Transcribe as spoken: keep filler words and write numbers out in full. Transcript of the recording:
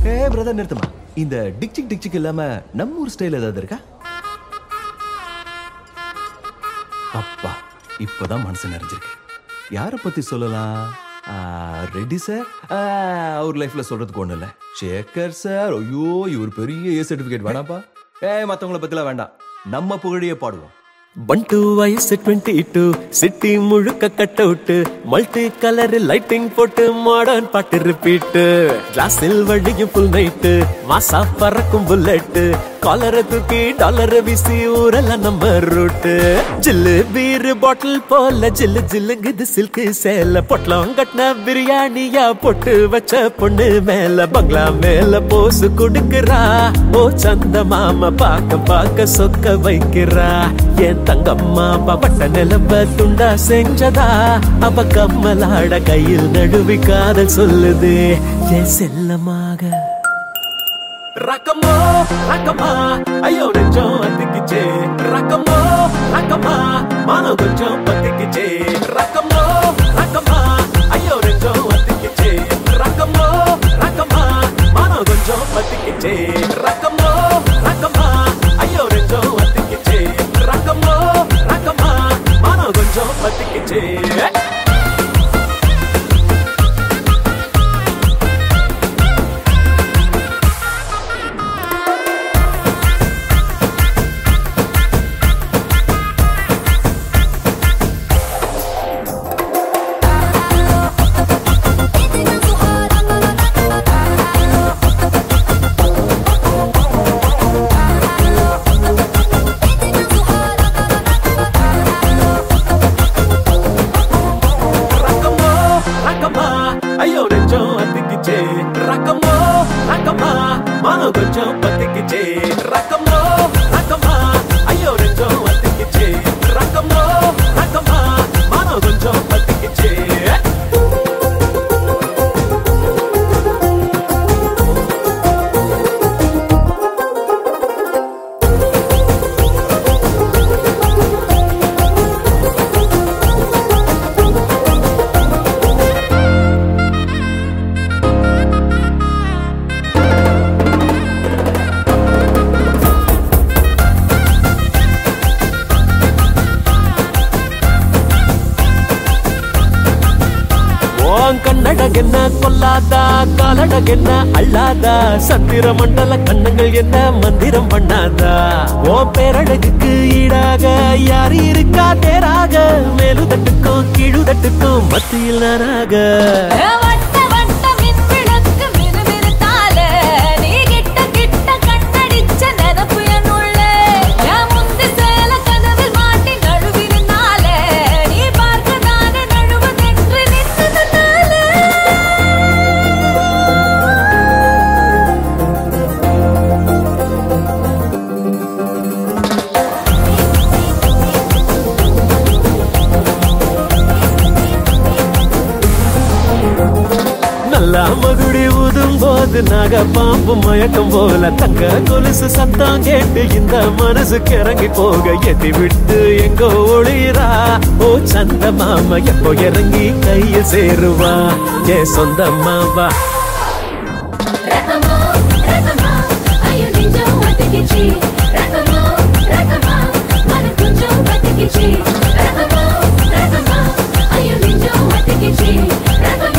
ஏ brother நிறுத்துமா, இந்த டிக்சிக் டிக்சிக் இல்லாம நம்ம ஊர் ஸ்டைல் ஏதாவது இருக்கா? அப்பா இப்பதான் மனசு நிறைஞ்சிருக்கு. யார பத்தி சொல்லலாம்? ரெட்டி சார், அவர் லைஃப்ல சொல்றதுக்கு ஒண்ணு இல்ல. சேகர் சார், ஐயோ இவர் பெரிய ஏ சர்டிபிகேட் வேணாப்பா. ஏ மத்தவங்கள பத்திலாம் வேண்டாம், நம்ம புகழியே பாடுவோம். பண்டு வயசு டுவெண்ட்டி டூ, சிட்டி முழுக்க cut out, multi colour lighting போட்டு மாடர்ன் பாட்டு ரிப்பீட்டு, கிளாஸில் வழியும் ஃபுல் நைட்டு, மாசா பறக்கும் புல்லட்டு, காலரை தூக்கி டாலரை வீசி ஊரெல்லாம் நம்ம ரூட்டு, ஜில்லு பீர் பாட்டில் போல ஜில்லு ஜில்லுங்குது சில்கு சேல, பொட்டலம் கட்டின பிரியாணியா போட்டு வச்ச பொண்ணு மேல பங்களா மேல போசு கொடுக்கிறா, ஓ சந்த மாமா பாக்க பாக்க சொக்க வைக்கிறா, என் தங்கம்மா பவட்ட நிலம்ப துண்டா செஞ்சதா, அவ கம்மலாட கையில் நடுவி காதல் சொல்லுது என் செல்லமாக. ரக்கமோ ரக்கமா ஐயோ நெஞ்சம் அத்திக்கிச்சே, ரக்கமோ ரக்கமா மானம் கொஞ்சம் பத்திக்கிச்சே, ரக்கமோ ரக்கமா ஐயோ நெஞ்சம் அத்திக்கிச்சே, ரக்கமோ ரக்கமா மானம் கொஞ்சம் பத்திக்கிச்சே, ரக்கமோ ரக்கமா ஐயோ நெஞ்சம் அத்திக்கிச்சே, ரக்கமோ ரக்கமா மானம் கொஞ்சம் பத்திக்கிச்சே. ஐயோ நெஞ்சம் அத்திக்கிச்சே, ரக்கமோ ரக்கமா மானம் கொஞ்சம் பத்திக்கிச்சே, ரக்கமோ ரக்கமா ஐயோ நெஞ்சம் அத்திக்கிச்சே, ரக்கமோ ரக்கமா மானம் கொஞ்சம் பத்திக்கிச்சே. கண்ணடகென்ன கொல்லாதா, காலடகென்ன அள்ளாதா, சந்திர மண்டல கண்ணங்கள் என்ன மந்திரம் பண்ணாதா, ஓ பேரழகுக்கு ஈடாக யாரு இருக்கா தேராக, மேலுதட்டுக்கும் கீழுதட்டுக்கும் மத்தியில் நானாக. மகுடி ஊதும் போது நாக பாம்பு மயக்கம் போல, தங்க கொலுசு சத்தம் கேட்டு இந்த மனசு கிறங்கி போக, எதி விட்டு எங்கோ ஒளிரா, ஓ சந்த மாமா எப்போ இறங்கி கையில் சேருவா ஏ சொந்த மாவா. ரக்கமோ ரக்கமா ஐயோ நெஞ்சம் அத்திக்கிச்சே, ரக்கமோ ரக்கமா மானம் கொஞ்சம் பத்திக்கிச்சே, ரக்கமோ ரக்கமா ஐயோ நெஞ்சம் அத்திக்கிச்சே, ரக்கமோ